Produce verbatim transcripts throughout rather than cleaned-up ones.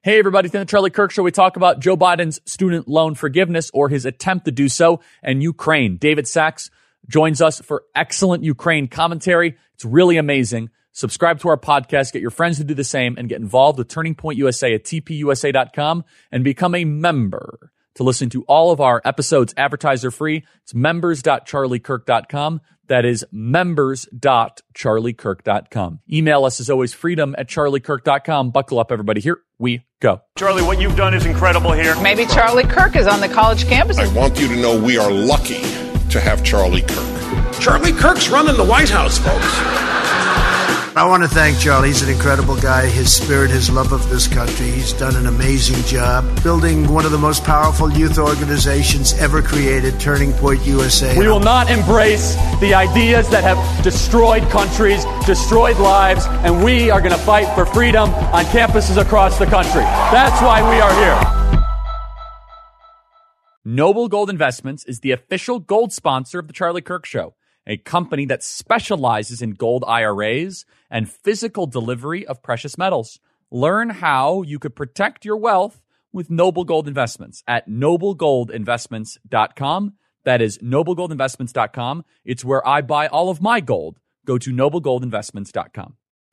Hey, everybody. It's the Charlie Kirk Show. We talk about Joe Biden's student loan forgiveness or his attempt to do so, and Ukraine. David Sachs joins us for excellent Ukraine commentary. It's really amazing. Subscribe to our podcast, get your friends to do the same, and get involved with Turning Point U S A at T P U S A dot com and become a member to listen to all of our episodes advertiser free. It's members dot charlie kirk dot com. That is members dot charlie kirk dot com. Email us as always, freedom at charlie kirk dot com. Buckle up, everybody. Here we go. Charlie, what you've done is incredible here. Maybe Charlie Kirk is on the college campuses. I want you to know we are lucky to have Charlie Kirk. Charlie Kirk's running the White House, folks. I want to thank Charlie. He's an incredible guy. His spirit, his love of this country. He's done an amazing job building one of the most powerful youth organizations ever created, Turning Point U S A. We will not embrace the ideas that have destroyed countries, destroyed lives, and we are going to fight for freedom on campuses across the country. That's why we are here. Noble Gold Investments is the official gold sponsor of The Charlie Kirk Show, a company that specializes in gold I R As and physical delivery of precious metals. Learn how you could protect your wealth with Noble Gold Investments at noble gold investments dot com. That is noble gold investments dot com. It's where I buy all of my gold. Go to noble gold investments dot com.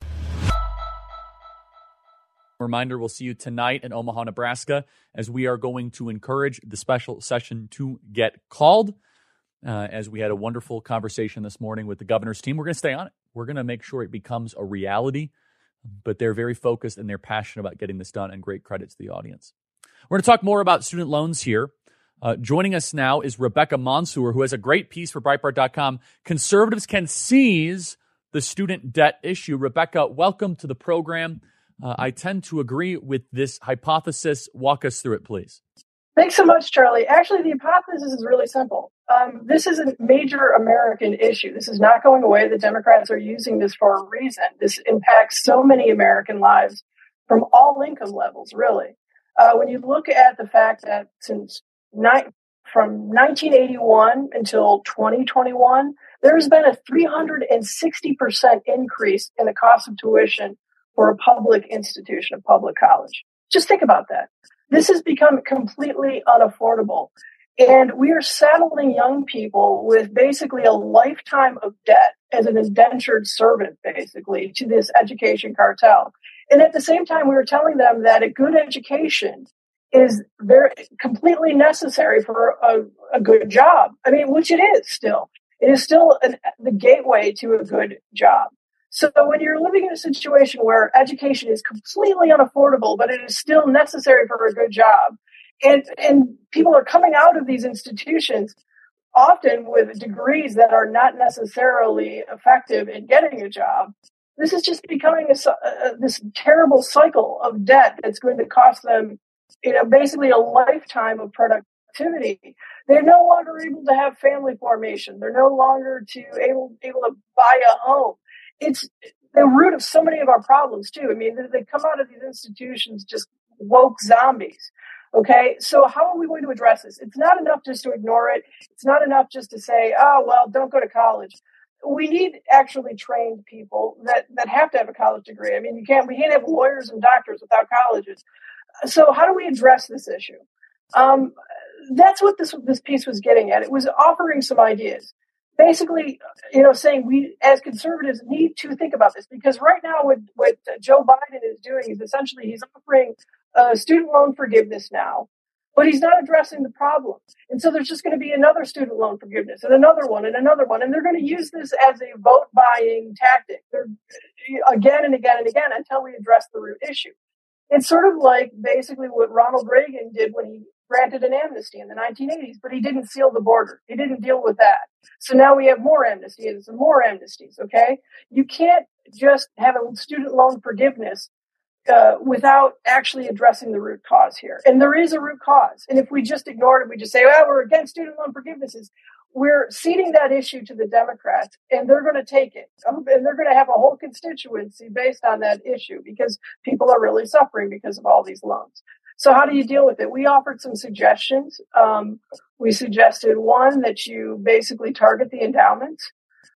Reminder, we'll see you tonight in Omaha, Nebraska, as we are going to encourage the special session to get called. Uh, as we had a wonderful conversation this morning with the governor's team. We're going to stay on it. We're going to make sure it becomes a reality, but they're very focused and they're passionate about getting this done, and great credit to the audience. We're going to talk more about student loans here. Uh, joining us now is Rebecca Mansour, who has a great piece for Breitbart dot com. Conservatives can seize the student debt issue. Rebecca, welcome to the program. Uh, I tend to agree with this hypothesis. Walk us through it, please. Thanks so much, Charlie. Actually, the hypothesis is really simple. Um, this is a major American issue. This is not going away. The Democrats are using this for a reason. This impacts so many American lives from all income levels, really. Uh, when you look at the fact that since ni- from nineteen eighty-one until twenty twenty-one, there's been a three hundred sixty percent increase in the cost of tuition for a public institution, a public college. Just think about that. This has become completely unaffordable. And we are saddling young people with basically a lifetime of debt as an indentured servant, basically, to this education cartel. And at the same time, we were telling them that a good education is very completely necessary for a, a good job. I mean, which it is still. It is still an, the gateway to a good job. So when you're living in a situation where education is completely unaffordable, but it is still necessary for a good job, and and people are coming out of these institutions often with degrees that are not necessarily effective in getting a job, this is just becoming a, a, this terrible cycle of debt that's going to cost them, you know, basically a lifetime of productivity. They're no longer able to have family formation. They're no longer to able able to buy a home. It's the root of so many of our problems, too. I mean, they come out of these institutions just woke zombies. Okay, so how are we going to address this? It's not enough just to ignore it. It's not enough just to say, oh, well, don't go to college. We need actually trained people that, that have to have a college degree. I mean, you can't, we can't have lawyers and doctors without colleges. So how do we address this issue? Um, that's what this, this piece was getting at. It was offering some ideas. Basically, you know, saying we as conservatives need to think about this, because right now what, what Joe Biden is doing is essentially he's offering uh, student loan forgiveness now, but he's not addressing the problem. And so there's just going to be another student loan forgiveness and another one and another one. And they're going to use this as a vote buying tactic they're, again and again and again until we address the root issue. It's sort of like basically what Ronald Reagan did when he granted an amnesty in the nineteen eighties, but he didn't seal the border. He didn't deal with that. So now we have more amnesty and some more amnesties, okay? You can't just have a student loan forgiveness uh, without actually addressing the root cause here. And there is a root cause. And if we just ignore it, we just say, well, we're against student loan forgivenesses, we're ceding that issue to the Democrats, and they're going to take it. And they're going to have a whole constituency based on that issue because people are really suffering because of all these loans. So how do you deal with it? We offered some suggestions. Um, we suggested, one, that you basically target the endowments.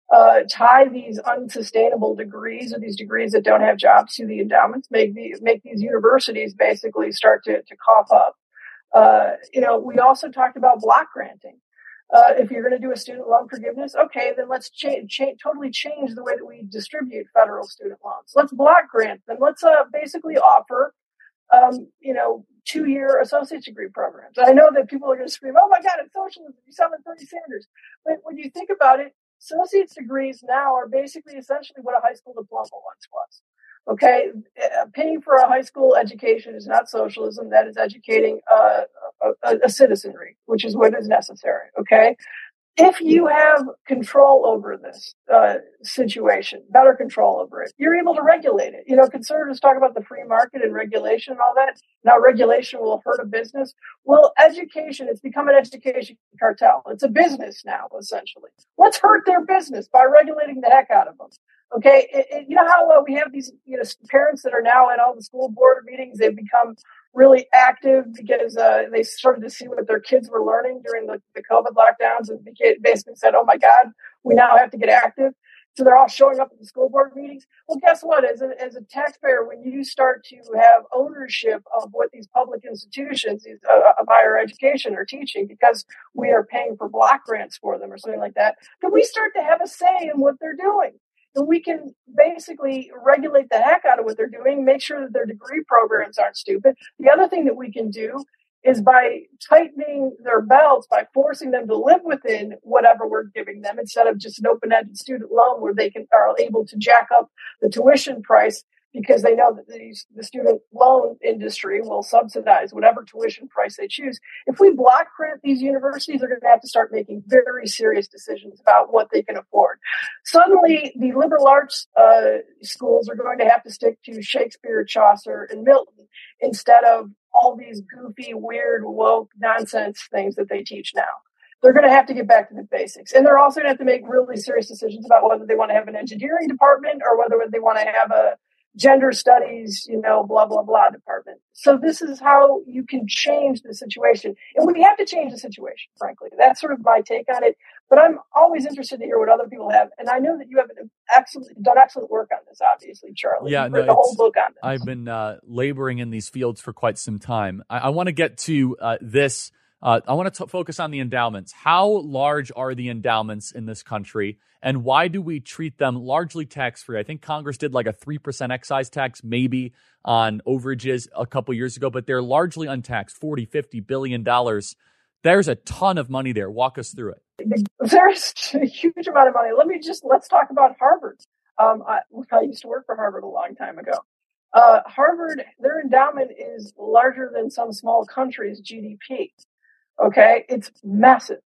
uh, tie these unsustainable degrees or these degrees that don't have jobs to the endowments, make the, make these universities basically start to, to cough up. Uh, you know, we also talked about block granting. Uh, if you're going to do a student loan forgiveness, okay, then let's cha- cha- totally change the way that we distribute federal student loans. Let's block grant them. Let's uh, basically offer, um, you know, two-year associate's degree programs. I know that people are going to scream, "Oh my God, it's socialism! You sound like Bernie Sanders." But when you think about it, associate's degrees now are basically essentially what a high school diploma once was. Okay, paying for a high school education is not socialism. That is educating uh, a, a citizenry, which is what is necessary. Okay, if you have control over this uh, situation, better control over it, you're able to regulate it. You know, conservatives talk about the free market and regulation and all that. Now, regulation will hurt a business. Well, education, it's become an education cartel. It's a business now, essentially. Let's hurt their business by regulating the heck out of them. Okay, it, it, you know how uh, we have these you know parents that are now at all the school board meetings. They've become really active because uh, they started to see what their kids were learning during the, the COVID lockdowns, and basically said, "Oh my God, we now have to get active." So they're all showing up at the school board meetings. Well, guess what? As a, as a taxpayer, when you start to have ownership of what these public institutions uh, of higher education are teaching, because we are paying for block grants for them or something like that, then we start to have a say in what they're doing. And we can basically regulate the heck out of what they're doing, make sure that their degree programs aren't stupid. The other thing that we can do is by tightening their belts, by forcing them to live within whatever we're giving them, instead of just an open-ended student loan where they can are able to jack up the tuition price because they know that the, the student loan industry will subsidize whatever tuition price they choose. If we block grant these universities, they're going to have to start making very serious decisions about what they can afford. Suddenly, the liberal arts uh, schools are going to have to stick to Shakespeare, Chaucer, and Milton instead of all these goofy, weird, woke nonsense things that they teach now. They're going to have to get back to the basics. And they're also going to have to make really serious decisions about whether they want to have an engineering department or whether they want to have a gender studies, you know, blah, blah, blah department. So this is how you can change the situation. And we have to change the situation, frankly. That's sort of my take on it. But I'm always interested to hear what other people have. And I know that you have excellent, done excellent work on this, obviously, Charlie. Yeah, You've no, written a whole book on this. I've been uh, laboring in these fields for quite some time. I, I want to get to uh, this. Uh, I want to focus on the endowments. How large are the endowments in this country, and why do we treat them largely tax-free? I think Congress did like a three percent excise tax maybe on overages a couple years ago, but they're largely untaxed, forty, fifty billion dollars. There's a ton of money there. Walk us through it. There's a huge amount of money. Let me just, let's talk about Harvard. Um, I, I used to work for Harvard a long time ago. Uh, Harvard, their endowment is larger than some small country's G D P. Okay, it's massive.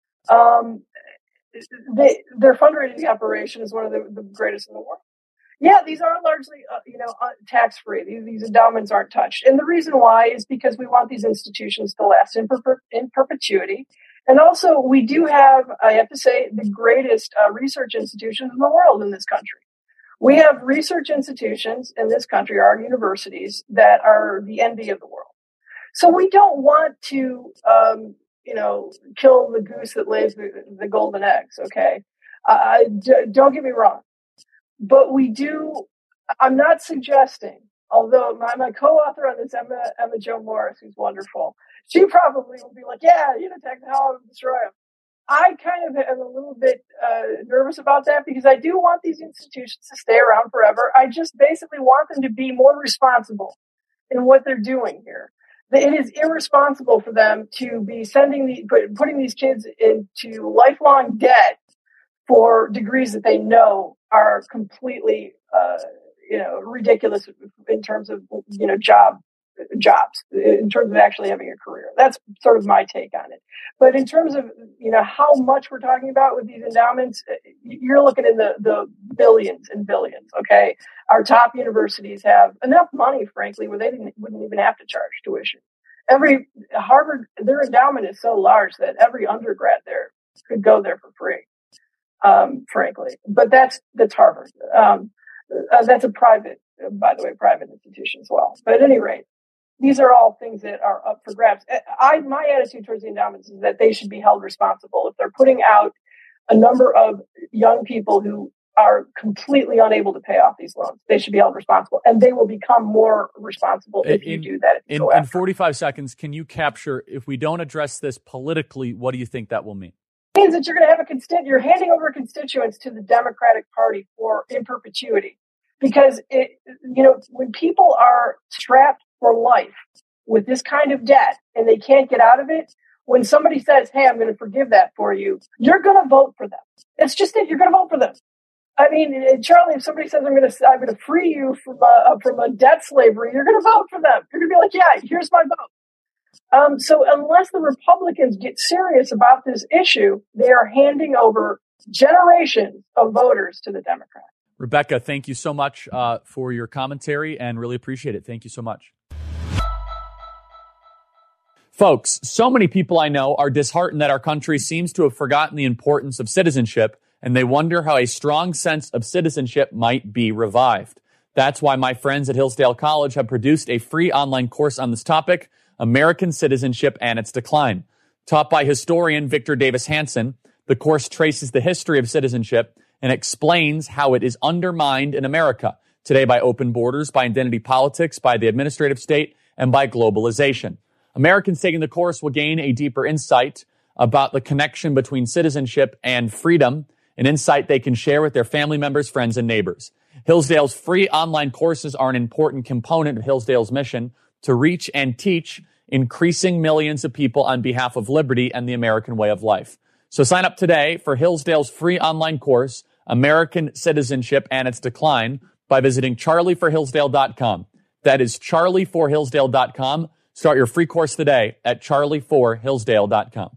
Um, they, their fundraising operation is one of the, the greatest in the world. Yeah, these are largely, uh, you know, uh, tax-free. These, these endowments aren't touched. And the reason why is because we want these institutions to last in, per- in perpetuity. And also, we do have, I have to say, the greatest uh, research institutions in the world in this country. We have research institutions in this country, our universities, that are the envy of the world. So we don't want to, um, you know, kill the goose that lays the, the golden eggs, okay? Uh, d- don't get me wrong. But we do, I'm not suggesting, although my, my co-author on this, Emma, Emma Jo Morris, who's wonderful, she probably will be like, yeah, you know, technology will destroy them. I kind of am a little bit uh, nervous about that because I do want these institutions to stay around forever. I just basically want them to be more responsible in what they're doing here. It is irresponsible for them to be sending the, putting these kids into lifelong debt for degrees that they know are completely, uh, you know, ridiculous in terms of, you know, job jobs, in terms of actually having a career. That's sort of my take on it. But in terms of, you know, how much we're talking about with these endowments, you're looking in the, the billions and billions, okay? Our top universities have enough money, frankly, where they didn't, wouldn't even have to charge tuition. Every Harvard, their endowment is so large that every undergrad there could go there for free, um, frankly. But that's, that's Harvard. Um, uh, that's a private, by the way, private institution as well. But at any rate, these are all things that are up for grabs. I, my attitude towards the endowments is that they should be held responsible. If they're putting out a number of young people who are completely unable to pay off these loans. They should be held responsible, and they will become more responsible if in, you do that. In, in forty-five seconds, can you capture, if we don't address this politically, what do you think that will mean? It means that you're going to have a constituent, you're handing over constituents to the Democratic Party for in perpetuity. Because, it, you know, when people are strapped for life with this kind of debt and they can't get out of it, when somebody says, hey, I'm going to forgive that for you, you're going to vote for them. It's just that you're going to vote for them. I mean, Charlie, if somebody says I'm going to I'm going to free you from a, from a debt slavery, you're going to vote for them. You're going to be like, yeah, here's my vote. Um, so unless the Republicans get serious about this issue, they are handing over generations of voters to the Democrats. Rebecca, thank you so much uh, for your commentary and really appreciate it. Thank you so much. Folks, so many people I know are disheartened that our country seems to have forgotten the importance of citizenship, and they wonder how a strong sense of citizenship might be revived. That's why my friends at Hillsdale College have produced a free online course on this topic, American Citizenship and Its Decline. Taught by historian Victor Davis Hanson, the course traces the history of citizenship and explains how it is undermined in America today by open borders, by identity politics, by the administrative state, and by globalization. Americans taking the course will gain a deeper insight about the connection between citizenship and freedom, an insight they can share with their family members, friends, and neighbors. Hillsdale's free online courses are an important component of Hillsdale's mission to reach and teach increasing millions of people on behalf of liberty and the American way of life. So sign up today for Hillsdale's free online course, American Citizenship and Its Decline, by visiting charlie for hillsdale dot com. That is charlie for hillsdale dot com. Start your free course today at charlie for hillsdale dot com.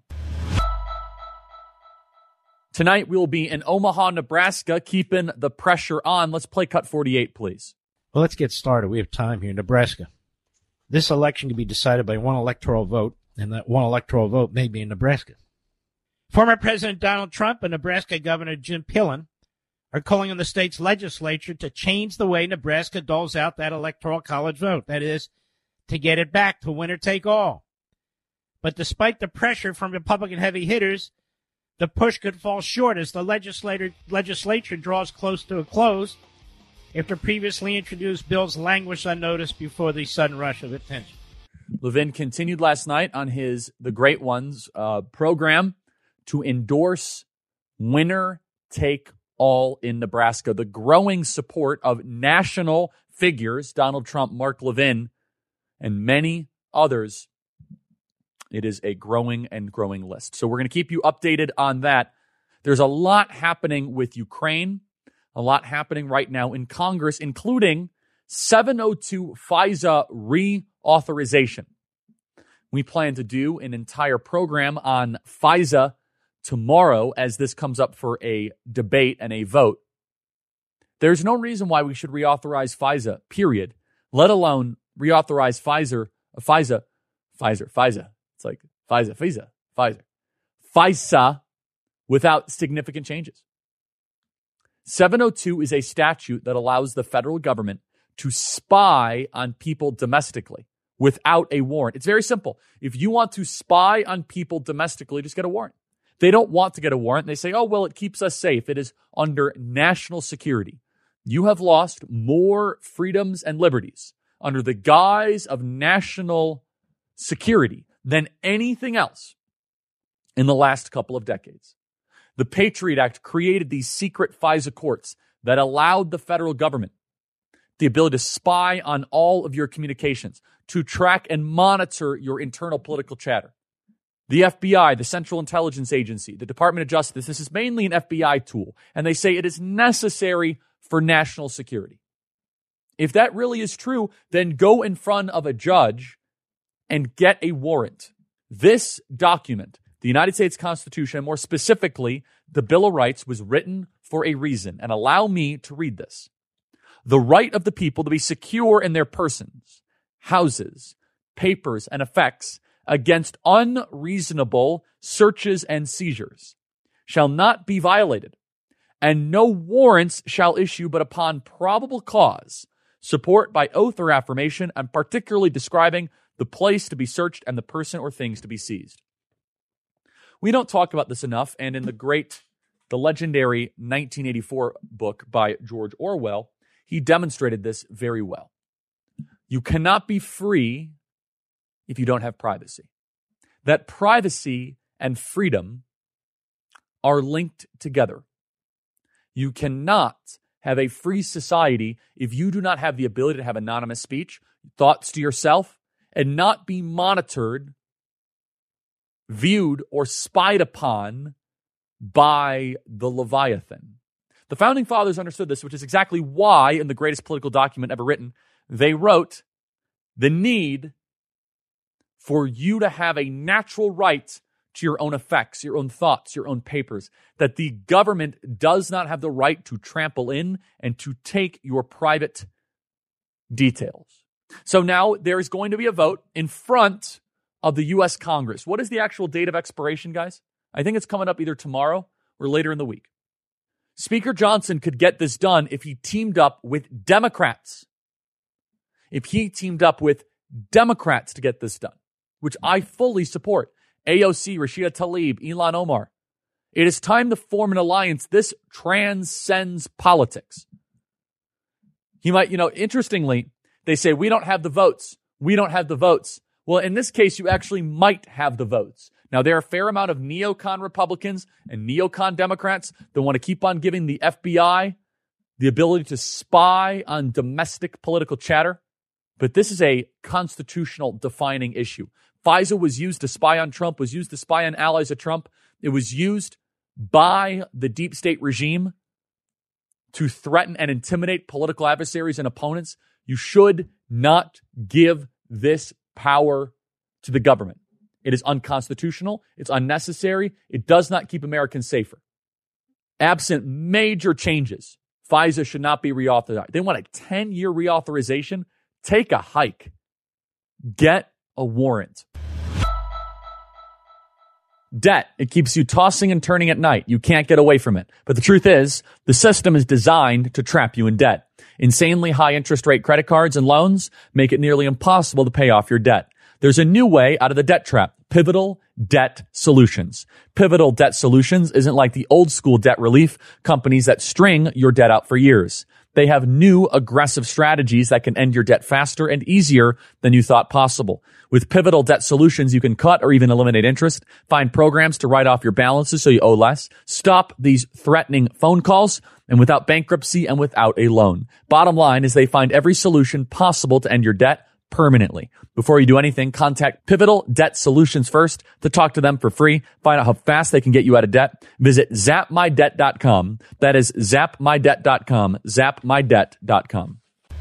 Tonight, we'll be in Omaha, Nebraska, keeping the pressure on. Let's play Cut forty-eight, please. Well, let's get started. We have time here. Nebraska. This election can be decided by one electoral vote, and that one electoral vote may be in Nebraska. Former President Donald Trump and Nebraska Governor Jim Pillen are calling on the state's legislature to change the way Nebraska doles out that electoral college vote. That is, to get it back to winner take all. But despite the pressure from Republican heavy hitters, the push could fall short as the legislator, legislature draws close to a close after previously introduced bills languish unnoticed before the sudden rush of attention. Levin continued last night on his The Great Ones uh, program to endorse winner take all in Nebraska. The growing support of national figures, Donald Trump, Mark Levin, and many others. It is a growing and growing list. So we're going to keep you updated on that. There's a lot happening with Ukraine, a lot happening right now in Congress, including seven oh two FISA reauthorization. We plan to do an entire program on FISA tomorrow as this comes up for a debate and a vote. There's no reason why we should reauthorize FISA, period, let alone reauthorize Pfizer, uh, FISA, Pfizer, FISA. It's like FISA, FISA, Pfizer, FISA without significant changes. seven oh two is a statute that allows the federal government to spy on people domestically without a warrant. It's very simple. If you want to spy on people domestically, just get a warrant. They don't want to get a warrant. They say, oh, well, it keeps us safe. It is under national security. You have lost more freedoms and liberties under the guise of national security than anything else in the last couple of decades. The Patriot Act created these secret FISA courts that allowed the federal government the ability to spy on all of your communications, to track and monitor your internal political chatter. The F B I, the Central Intelligence Agency, the Department of Justice, this is mainly an F B I tool, and they say it is necessary for national security. If that really is true, then go in front of a judge and get a warrant. This document, the United States Constitution, more specifically, the Bill of Rights, was written for a reason. And allow me to read this. The right of the people to be secure in their persons, houses, papers, and effects against unreasonable searches and seizures shall not be violated, and no warrants shall issue but upon probable cause, support by oath or affirmation, and particularly describing the place to be searched and the person or things to be seized. We don't talk about this enough, and in the great the legendary nineteen eighty-four book by George Orwell, he demonstrated this very well. You cannot be free if you don't have privacy. That privacy and freedom are linked together. You cannot have a free society if you do not have the ability to have anonymous speech, thoughts to yourself, and not be monitored, viewed, or spied upon by the Leviathan. The Founding Fathers understood this, which is exactly why, in the greatest political document ever written, they wrote the need for you to have a natural right to your own effects, your own thoughts, your own papers, that the government does not have the right to trample in and to take your private details. So now there is going to be a vote in front of the U S Congress. What is the actual date of expiration, guys? I think it's coming up either tomorrow or later in the week. Speaker Johnson could get this done if he teamed up with Democrats. If he teamed up with Democrats to get this done, which I fully support. A O C, Rashida Tlaib, Ilhan Omar. It is time to form an alliance. This transcends politics. He might, you know, interestingly, they say, we don't have the votes. We don't have the votes. Well, in this case, you actually might have the votes. Now, there are a fair amount of neocon Republicans and neocon Democrats that want to keep on giving the F B I the ability to spy on domestic political chatter. But this is a constitutional defining issue. FISA was used to spy on Trump, was used to spy on allies of Trump. It was used by the deep state regime to threaten and intimidate political adversaries and opponents. You should not give this power to the government. It is unconstitutional. It's unnecessary. It does not keep Americans safer. Absent major changes, FISA should not be reauthorized. They want a ten-year reauthorization. Take a hike. Get a warrant. Debt, it keeps you tossing and turning at night. You can't get away from it. But the truth is, the system is designed to trap you in debt. Insanely high interest rate credit cards and loans make it nearly impossible to pay off your debt. There's a new way out of the debt trap. Pivotal Debt Solutions. Pivotal Debt Solutions isn't like the old school debt relief companies that string your debt out for years. They have new aggressive strategies that can end your debt faster and easier than you thought possible. With Pivotal Debt Solutions, you can cut or even eliminate interest, find programs to write off your balances so you owe less, stop these threatening phone calls, and without bankruptcy and without a loan. Bottom line is they find every solution possible to end your debt permanently. Before you do anything, contact Pivotal Debt Solutions first to talk to them for free. Find out how fast they can get you out of debt. Visit zap my debt dot com. That is zap my debt dot com. zap my debt dot com.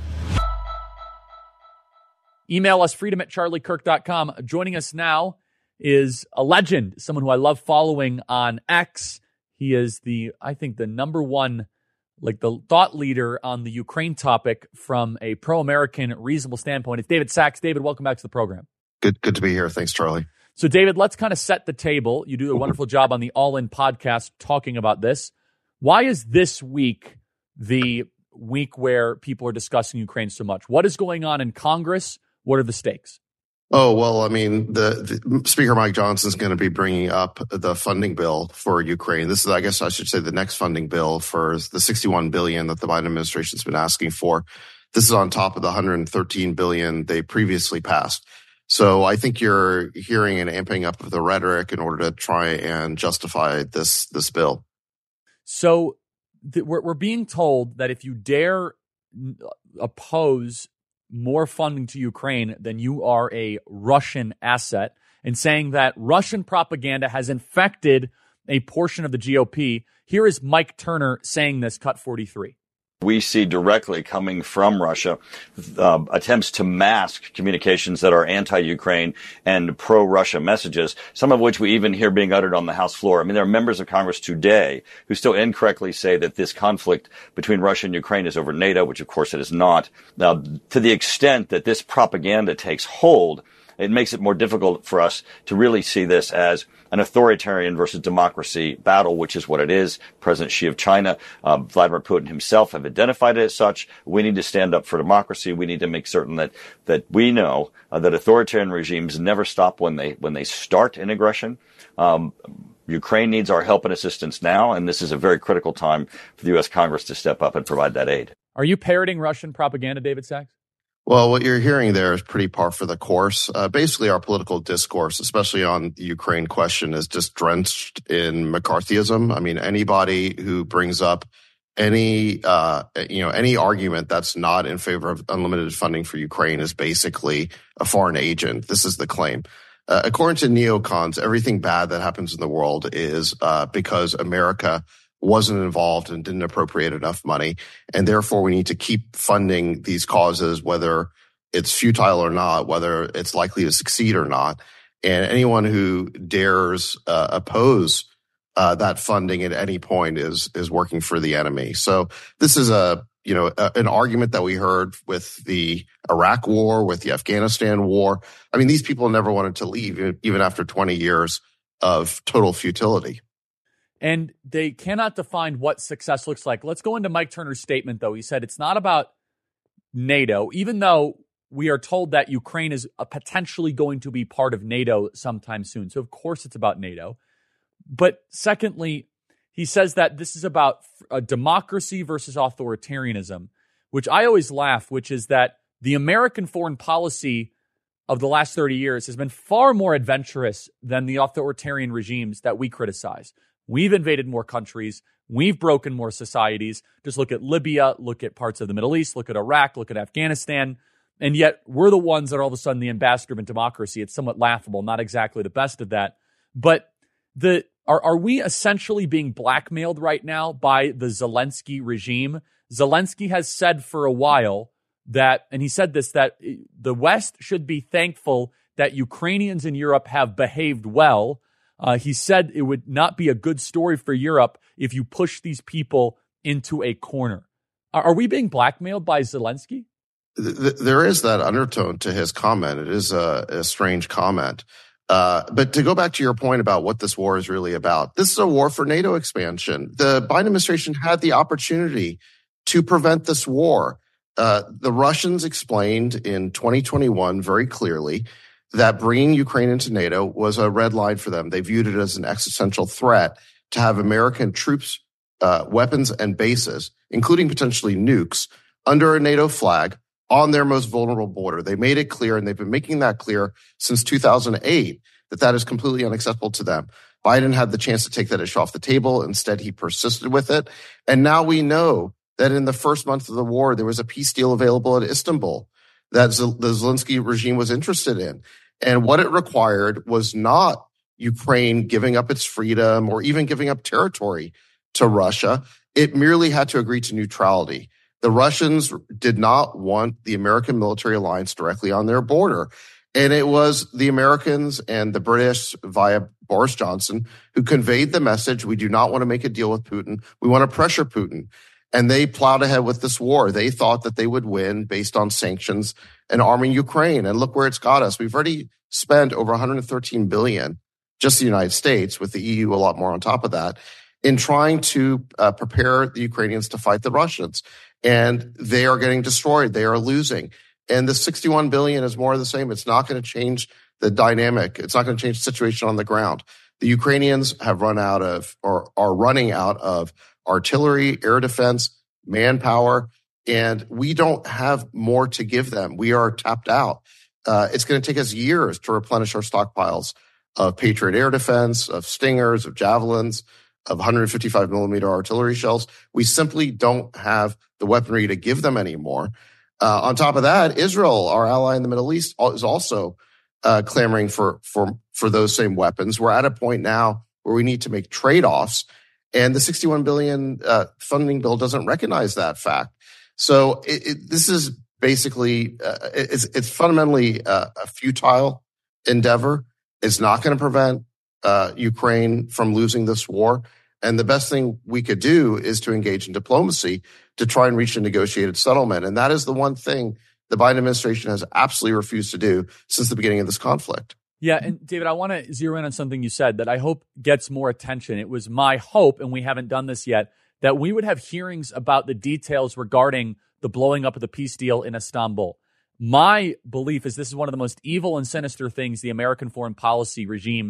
Email us freedom at charlie kirk dot com. Joining us now is a legend, someone who I love following on X. He is the, I think, the number one, like the thought leader on the Ukraine topic from a pro-American, reasonable standpoint. It's David Sachs. David, welcome back to the program. Good, good to be here. Thanks, Charlie. So, David, let's kind of set the table. You do a wonderful job on the All In podcast talking about this. Why is this week the week where people are discussing Ukraine so much? What is going on in Congress? What are the stakes? Oh, well, I mean, the, the Speaker Mike Johnson is going to be bringing up the funding bill for Ukraine. This is, I guess I should say, the next funding bill for the sixty-one billion dollars that the Biden administration has been asking for. This is on top of the one hundred thirteen billion dollars they previously passed. So I think you're hearing an amping up of the rhetoric in order to try and justify this this bill. So th- we're, we're being told that if you dare oppose more funding to Ukraine, then you are a Russian asset, and saying that Russian propaganda has infected a portion of the G O P. Here is Mike Turner saying this, cut forty-three. We see directly coming from Russia uh, attempts to mask communications that are anti-Ukraine and pro-Russia messages, some of which we even hear being uttered on the House floor. I mean, there are members of Congress today who still incorrectly say that this conflict between Russia and Ukraine is over NATO, which of course it is not. Now, to the extent that this propaganda takes hold, it makes it more difficult for us to really see this as an authoritarian versus democracy battle, which is what it is. President Xi of China, uh, Vladimir Putin himself have identified it as such. We need to stand up for democracy. We need to make certain that that we know uh, that authoritarian regimes never stop when they when they start an aggression. Um, Ukraine needs our help and assistance now, and this is a very critical time for the U S Congress to step up and provide that aid. Are you parroting Russian propaganda, David Sachs? Well, what you're hearing there is pretty par for the course. Uh, basically, our political discourse, especially on the Ukraine question, is just drenched in McCarthyism. I mean, anybody who brings up any, uh, you know, any argument that's not in favor of unlimited funding for Ukraine is basically a foreign agent. This is the claim. Uh, according to neocons, everything bad that happens in the world is uh, because America wasn't involved and didn't appropriate enough money. And therefore, we need to keep funding these causes, whether it's futile or not, whether it's likely to succeed or not. And anyone who dares uh, oppose uh, that funding at any point is is working for the enemy. So this is a you know a, an argument that we heard with the Iraq war, with the Afghanistan war. I mean, these people never wanted to leave, even after twenty years of total futility. And they cannot define what success looks like. Let's go into Mike Turner's statement, though. He said it's not about NATO, even though we are told that Ukraine is potentially going to be part of NATO sometime soon. So, of course, it's about NATO. But secondly, he says that this is about a democracy versus authoritarianism, which I always laugh, which is that the American foreign policy of the last thirty years has been far more adventurous than the authoritarian regimes that we criticize. We've invaded more countries. We've broken more societies. Just look at Libya, look at parts of the Middle East, look at Iraq, look at Afghanistan. And yet we're the ones that are all of a sudden the ambassador of democracy. It's somewhat laughable, not exactly the best of that. But the are, are we essentially being blackmailed right now by the Zelensky regime? Zelensky has said for a while that, and he said this, that the West should be thankful that Ukrainians in Europe have behaved well. Uh, he said it would not be a good story for Europe if you push these people into a corner. Are, are we being blackmailed by Zelensky? There is that undertone to his comment. It is a, a strange comment. Uh, but to go back to your point about what this war is really about, this is a war for NATO expansion. The Biden administration had the opportunity to prevent this war. Uh, the Russians explained in twenty twenty-one very clearly that bringing Ukraine into NATO was a red line for them. They viewed it as an existential threat to have American troops, uh, weapons, and bases, including potentially nukes, under a NATO flag on their most vulnerable border. They made it clear, and they've been making that clear since two thousand eight, that that is completely unacceptable to them. Biden had the chance to take that issue off the table. Instead, he persisted with it. And now we know that in the first month of the war, there was a peace deal available at Istanbul that the Zelensky regime was interested in. And what it required was not Ukraine giving up its freedom or even giving up territory to Russia. It merely had to agree to neutrality. The Russians did not want the American military alliance directly on their border. And it was the Americans and the British via Boris Johnson who conveyed the message, we do not want to make a deal with Putin. We want to pressure Putin. And they plowed ahead with this war. They thought that they would win based on sanctions and arming Ukraine. And look where it's got us. We've already spent over one hundred thirteen billion dollars, just the United States, with the E U a lot more on top of that, in trying to uh, prepare the Ukrainians to fight the Russians. And they are getting destroyed. They are losing. And the sixty-one billion dollars is more of the same. It's not going to change the dynamic. It's not going to change the situation on the ground. The Ukrainians have run out of, or are running out of, artillery, air defense, manpower, and we don't have more to give them. We are tapped out. Uh, it's going to take us years to replenish our stockpiles of Patriot air defense, of Stingers, of Javelins, of one fifty-five millimeter artillery shells. We simply don't have the weaponry to give them anymore. Uh, on top of that, Israel, our ally in the Middle East, is also uh, clamoring for, for, for those same weapons. We're at a point now where we need to make trade-offs. And the sixty-one billion dollars uh, funding bill doesn't recognize that fact. So it, it, this is basically, uh, it's, it's fundamentally a, a futile endeavor. It's not going to prevent uh, Ukraine from losing this war. And the best thing we could do is to engage in diplomacy to try and reach a negotiated settlement. And that is the one thing the Biden administration has absolutely refused to do since the beginning of this conflict. Yeah, and David, I want to zero in on something you said that I hope gets more attention. It was my hope, and we haven't done this yet, that we would have hearings about the details regarding the blowing up of the peace deal in Istanbul. My belief is this is one of the most evil and sinister things the American foreign policy regime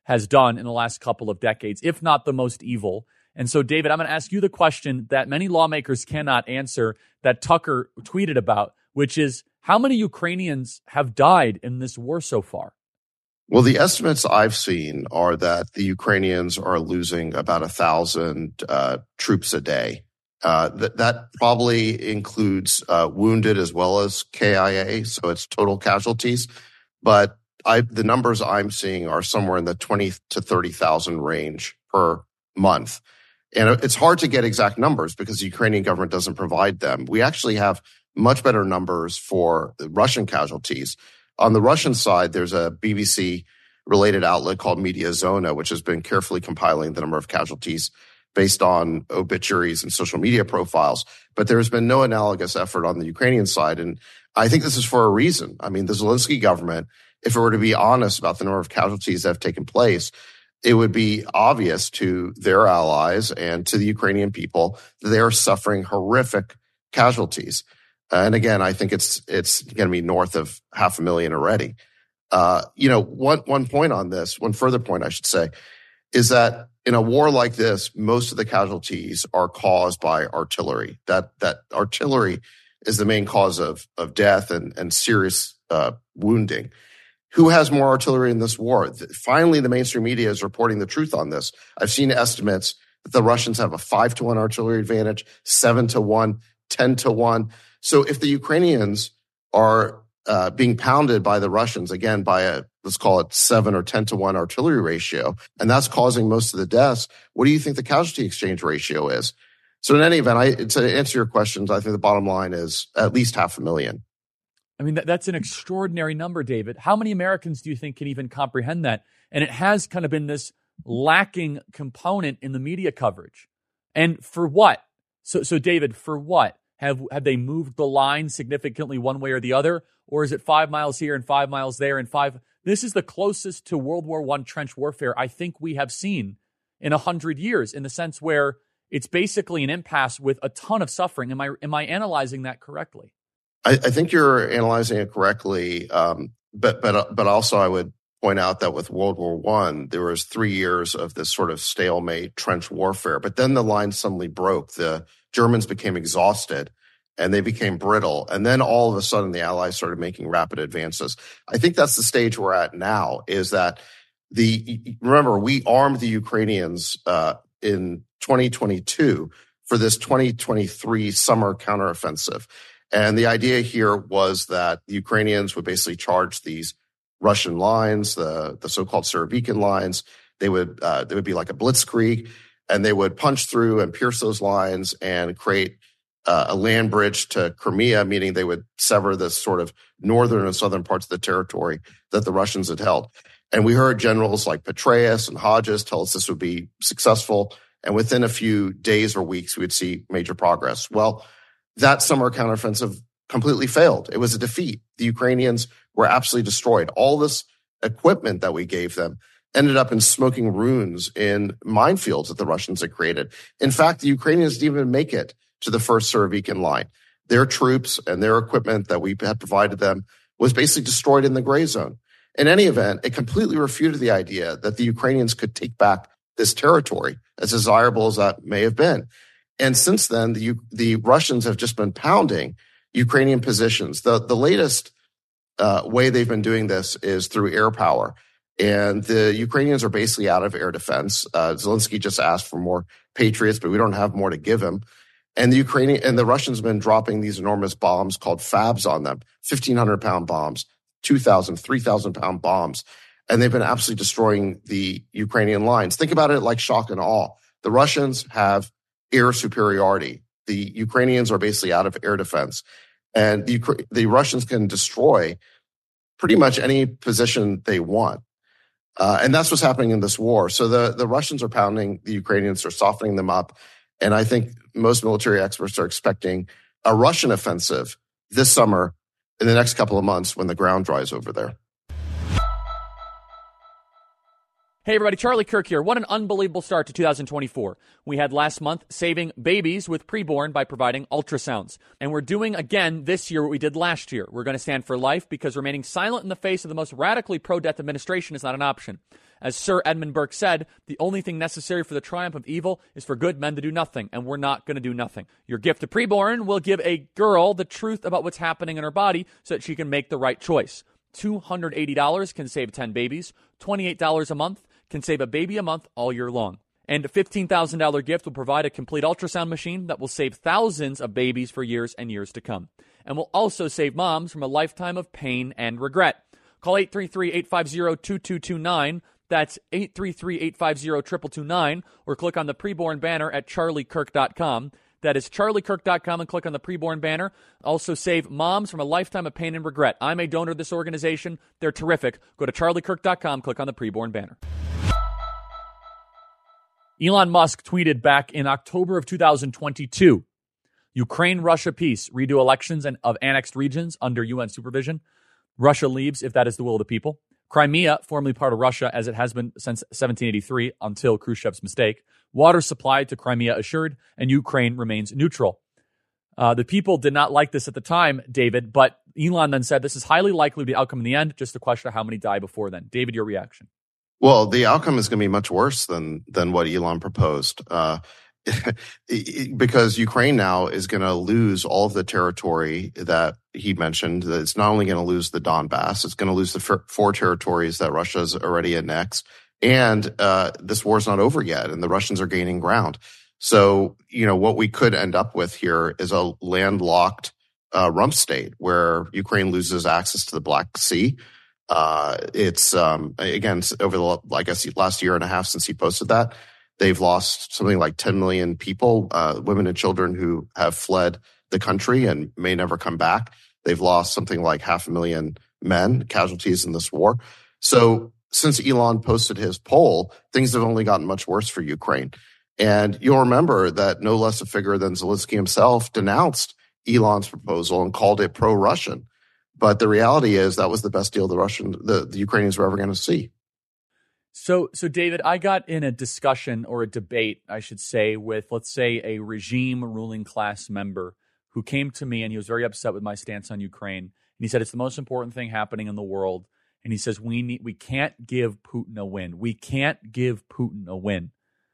has done in the last couple of decades, if not the most evil. And so, David, I'm going to ask you the question that many lawmakers cannot answer that Tucker tweeted about, which is how many Ukrainians have died in this war so far? Well, the estimates I've seen are that the Ukrainians are losing about a thousand uh, troops a day. Uh, that, that probably includes uh, wounded as well as K I A, so it's total casualties. But I, the numbers I'm seeing are somewhere in the twenty to thirty thousand range per month. And it's hard to get exact numbers because the Ukrainian government doesn't provide them. We actually have much better numbers for the Russian casualties. On the Russian side, there's a B B C-related outlet called Media Zona, which has been carefully compiling the number of casualties based on obituaries and social media profiles. But there's been no analogous effort on the Ukrainian side. And I think this is for a reason. I mean, the Zelensky government, if it were to be honest about the number of casualties that have taken place, it would be obvious to their allies and to the Ukrainian people that they are suffering horrific casualties. And again, I think it's it's going to be north of half a million already. Uh, you know, one one point on this, one further point I should say, is that in a war like this, most of the casualties are caused by artillery. That that artillery is the main cause of of death and and serious uh, wounding. Who has more artillery in this war? Finally, the mainstream media is reporting the truth on this. I've seen estimates that the Russians have a five to one artillery advantage, seven to one, ten to one. So if the Ukrainians are uh, being pounded by the Russians, again, by a, let's call it seven or ten to one artillery ratio, and that's causing most of the deaths, what do you think the casualty exchange ratio is? So in any event, I, to answer your questions, I think the bottom line is at least half a million. I mean, that, that's an extraordinary number, David. How many Americans do you think can even comprehend that? And it has kind of been this lacking component in the media coverage. And for what? So, so David, for what? Have have they moved the line significantly one way or the other? Or is it five miles here and five miles there and five? This is the closest to World War One trench warfare I think we have seen in a hundred years, in the sense where it's basically an impasse with a ton of suffering. Am I am I analyzing that correctly? I, I think you're analyzing it correctly, um, but but but also I would point out that with World War One, there was three years of this sort of stalemate trench warfare. But then the line suddenly broke. The Germans became exhausted and they became brittle. And then all of a sudden, the Allies started making rapid advances. I think that's the stage we're at now. Is that the remember we armed the Ukrainians uh, in twenty twenty-two for this twenty twenty-three summer counteroffensive. And the idea here was that the Ukrainians would basically charge these Russian lines, the, the so-called Surovikin lines. They would uh, they would be like a blitzkrieg, and they would punch through and pierce those lines and create uh, a land bridge to Crimea, meaning they would sever the sort of northern and southern parts of the territory that the Russians had held. And we heard generals like Petraeus and Hodges tell us this would be successful, and within a few days or weeks, we would see major progress. Well, that summer counteroffensive completely failed. It was a defeat. The Ukrainians were absolutely destroyed. All this equipment that we gave them ended up in smoking ruins in minefields that the Russians had created. In fact, the Ukrainians didn't even make it to the first Surovikin line. Their troops and their equipment that we had provided them was basically destroyed in the gray zone. In any event, it completely refuted the idea that the Ukrainians could take back this territory, as desirable as that may have been. And since then, the the Russians have just been pounding Ukrainian positions. The the latest uh, way they've been doing this is through air power. And the Ukrainians are basically out of air defense. Uh, Zelensky just asked for more Patriots, but we don't have more to give him. And the Ukrainian and the Russians have been dropping these enormous bombs called FABs on them, fifteen hundred pound bombs, two thousand, three thousand pound bombs. And they've been absolutely destroying the Ukrainian lines. Think about it like shock and awe. The Russians have air superiority. The Ukrainians are basically out of air defense. And the, the Russians can destroy pretty much any position they want. Uh, and that's what's happening in this war. So the, the Russians are pounding the Ukrainians, are softening them up. And I think most military experts are expecting a Russian offensive this summer in the next couple of months when the ground dries over there. Hey everybody, Charlie Kirk here. What an unbelievable start to two thousand twenty-four. We had last month saving babies with preborn by providing ultrasounds. And we're doing again this year what we did last year. We're going to stand for life because remaining silent in the face of the most radically pro-death administration is not an option. As Sir Edmund Burke said, the only thing necessary for the triumph of evil is for good men to do nothing, and we're not going to do nothing. Your gift to preborn will give a girl the truth about what's happening in her body so that she can make the right choice. two hundred eighty dollars can save ten babies, twenty-eight dollars a month can save a baby a month all year long. And a fifteen thousand dollars gift will provide a complete ultrasound machine that will save thousands of babies for years and years to come. And will also save moms from a lifetime of pain and regret. Call eight three three, eight five zero, two two two nine. That's eight three three, eight five zero, two two two nine. Or click on the preborn banner at charlie kirk dot com. That is charlie kirk dot com and click on the preborn banner. Also save moms from a lifetime of pain and regret. I'm a donor to this organization. They're terrific. Go to charlie kirk dot com, click on the preborn banner. Elon Musk tweeted back in October of two thousand twenty-two, Ukraine-Russia peace, redo elections and of annexed regions under U N supervision. Russia leaves if that is the will of the people. Crimea, formerly part of Russia as it has been since seventeen eighty-three until Khrushchev's mistake. Water supply to Crimea assured, and Ukraine remains neutral. Uh, the people did not like this at the time, David, but Elon then said this is highly likely to be the outcome in the end, just a question of how many die before then. David, your reaction? Well, the outcome is going to be much worse than than what Elon proposed, uh, because Ukraine now is going to lose all of the territory that he mentioned. It's not only going to lose the Donbass, it's going to lose the f- four territories that Russia's already annexed, and uh, this war's not over yet, and the Russians are gaining ground. So, you know, what we could end up with here is a landlocked uh, rump state where Ukraine loses access to the Black Sea. Uh, it's, um, again, over the, I guess, last year and a half since he posted that, they've lost something like ten million people, uh, women and children who have fled the country and may never come back. They've lost something like half a million men, casualties in this war. So since Elon posted his poll, things have only gotten much worse for Ukraine. And you'll remember that no less a figure than Zelensky himself denounced Elon's proposal and called it pro-Russian. But the reality is that was the best deal the Russian, the, the Ukrainians were ever going to see. So, so David, I got in a discussion or a debate, I should say, with, let's say, a regime ruling class member who came to me and he was very upset with my stance on Ukraine. And he said, it's the most important thing happening in the world. And he says, we need, we can't give Putin a win. We can't give Putin a win.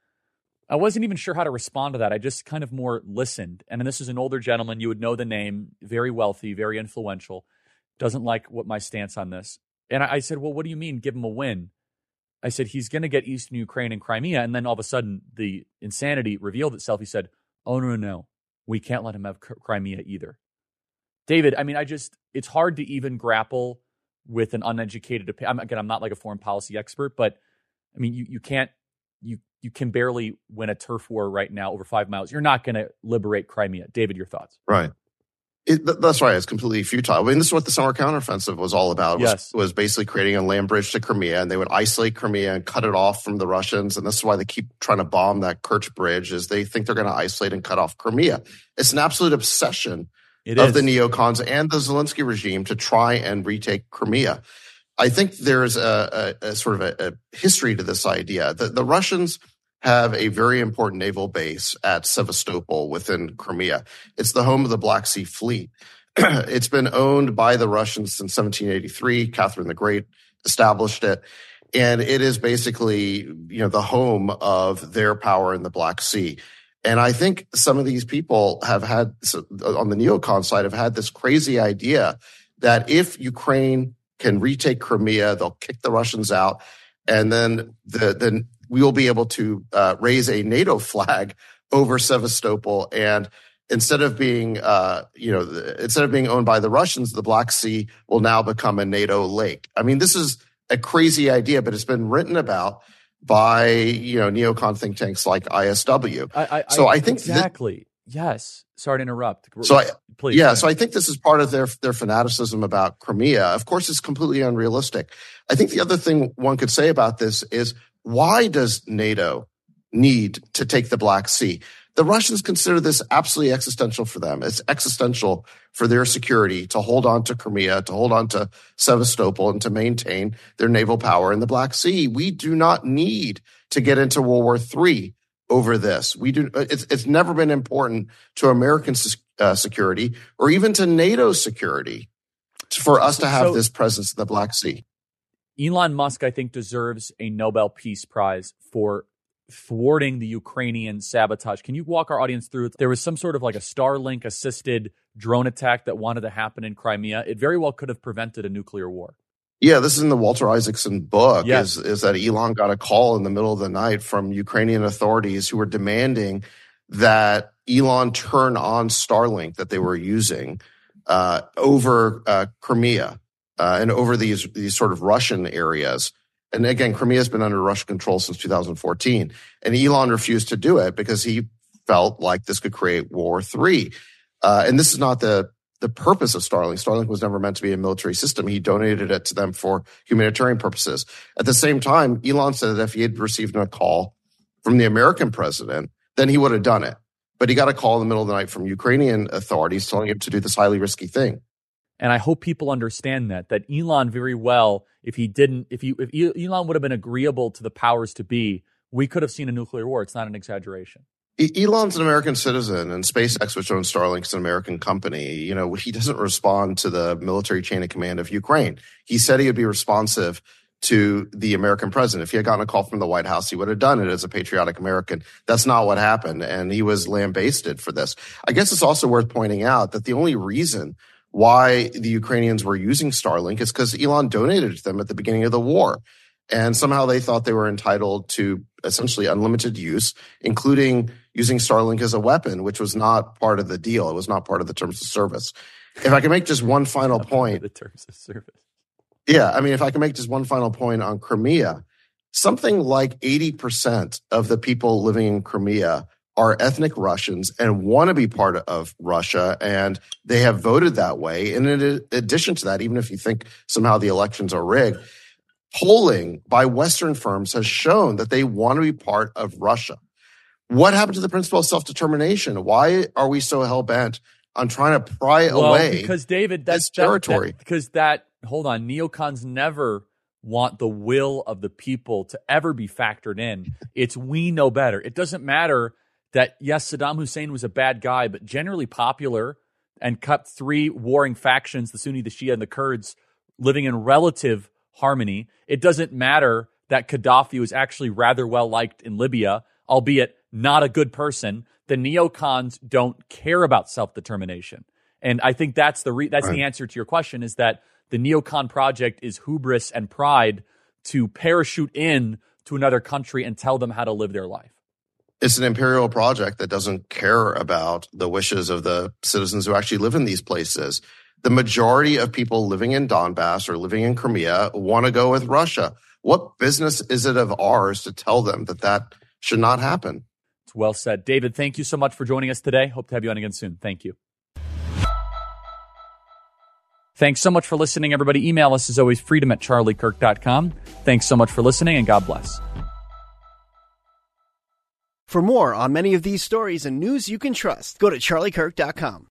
I wasn't even sure how to respond to that. I just kind of more listened. And this is an older gentleman. You would know the name, very wealthy, very influential. Doesn't like what my stance on this. And I, I said, well, what do you mean give him a win? I said, he's going to get Eastern Ukraine and Crimea. And then all of a sudden, the insanity revealed itself. He said, oh, no, no, no. We can't let him have Crimea either. David, I mean, I just, it's hard to even grapple with an uneducated opinion. Again, I'm not like a foreign policy expert, but I mean, you, you can't, you, you can barely win a turf war right now over five miles. You're not going to liberate Crimea. David, your thoughts? Right. It, that's right. It's completely futile. I mean, this is what the summer counteroffensive was all about. Was, yes. was basically creating a land bridge to Crimea, and they would isolate Crimea and cut it off from the Russians. And this is why they keep trying to bomb that Kerch bridge, is they think they're going to isolate and cut off Crimea. It's an absolute obsession it of is. the neocons and the Zelensky regime to try and retake Crimea. I think there's a, a, a sort of a, a history to this idea. The, the Russians have a very important naval base at Sevastopol within Crimea. It's the home of the Black Sea Fleet. It's been owned by the Russians since seventeen eighty-three. Catherine the Great established it. And it is basically, you know, the home of their power in the Black Sea. And I think some of these people have had, on the neocon side, have had this crazy idea that if Ukraine can retake Crimea, they'll kick the Russians out. And then the, then we will be able to uh, raise a NATO flag over Sevastopol. And instead of being, uh, you know, instead of being owned by the Russians, the Black Sea will now become a NATO lake. I mean, this is a crazy idea, but it's been written about by, you know, neocon think tanks like I S W. I, I, so I think exactly. Th- yes. Sorry to interrupt. So I, Please. Yeah. So I think this is part of their, their fanaticism about Crimea. Of course, it's completely unrealistic. I think the other thing one could say about this is, why does NATO need to take the Black Sea? The Russians consider this absolutely existential for them. It's existential for their security to hold on to Crimea, to hold on to Sevastopol, and to maintain their naval power in the Black Sea. We do not need to get into World War Three over this. We do. It's, it's never been important to American uh, security or even to NATO security for us to have so, this presence in the Black Sea. Elon Musk, I think, deserves a Nobel Peace Prize for thwarting the Ukrainian sabotage. Can you walk our audience through it? There was some sort of like a Starlink assisted drone attack that wanted to happen in Crimea. It very well could have prevented a nuclear war. Yeah, this is in the Walter Isaacson book, yes. is, is that Elon got a call in the middle of the night from Ukrainian authorities who were demanding that Elon turn on Starlink that they were using uh, over uh, Crimea uh, and over these, these sort of Russian areas. And again, Crimea has been under Russian control since two thousand fourteen. And Elon refused to do it because he felt like this could create World War Three. Uh, and this is not the, the purpose of Starlink. Starlink was never meant to be a military system. He donated it to them for humanitarian purposes. At the same time, Elon said that if he had received a call from the American president, then he would have done it. But he got a call in the middle of the night from Ukrainian authorities telling him to do this highly risky thing. And I hope people understand that, that Elon very well, if he didn't, if he, if Elon would have been agreeable to the powers to be, we could have seen a nuclear war. It's not an exaggeration. Elon's an American citizen, and SpaceX, which owns Starlink, is an American company. You know, he doesn't respond to the military chain of command of Ukraine. He said he would be responsive to the American president. If he had gotten a call from the White House, he would have done it as a patriotic American. That's not what happened, and he was lambasted for this. I guess it's also worth pointing out that the only reason why the Ukrainians were using Starlink is because Elon donated it to them at the beginning of the war. And somehow they thought they were entitled to essentially unlimited use, including using Starlink as a weapon, which was not part of the deal. It was not part of the terms of service. If I can make just one final point. The terms of service. Yeah, I mean, if I can make just one final point on Crimea, something like eighty percent of the people living in Crimea are ethnic Russians and want to be part of Russia, and they have voted that way. And in addition to that, even if you think somehow the elections are rigged, polling by Western firms has shown that they want to be part of Russia. What happened to the principle of self-determination? Why are we so hell-bent on trying to pry well, away because David, that's this territory? That, that, because that, hold on, neocons never want the will of the people to ever be factored in. It's we know better. It doesn't matter that, yes, Saddam Hussein was a bad guy, but generally popular and kept three warring factions, the Sunni, the Shia, and the Kurds, living in relative harmony. It doesn't matter that Gaddafi was actually rather well liked in Libya, albeit not a good person. The neocons don't care about self-determination. And I think that's the re- that's right. the answer to your question, is that the neocon project is hubris and pride to parachute in to another country and tell them how to live their life. It's an imperial project that doesn't care about the wishes of the citizens who actually live in these places. The majority of people living in Donbass or living in Crimea want to go with Russia. What business is it of ours to tell them that that should not happen? It's well said. David, thank you so much for joining us today. Hope to have you on again soon. Thank you. Thanks so much for listening, everybody. Email us as always, freedom at charlie kirk dot com. Thanks so much for listening, and God bless. For more on many of these stories and news you can trust, go to charlie kirk dot com.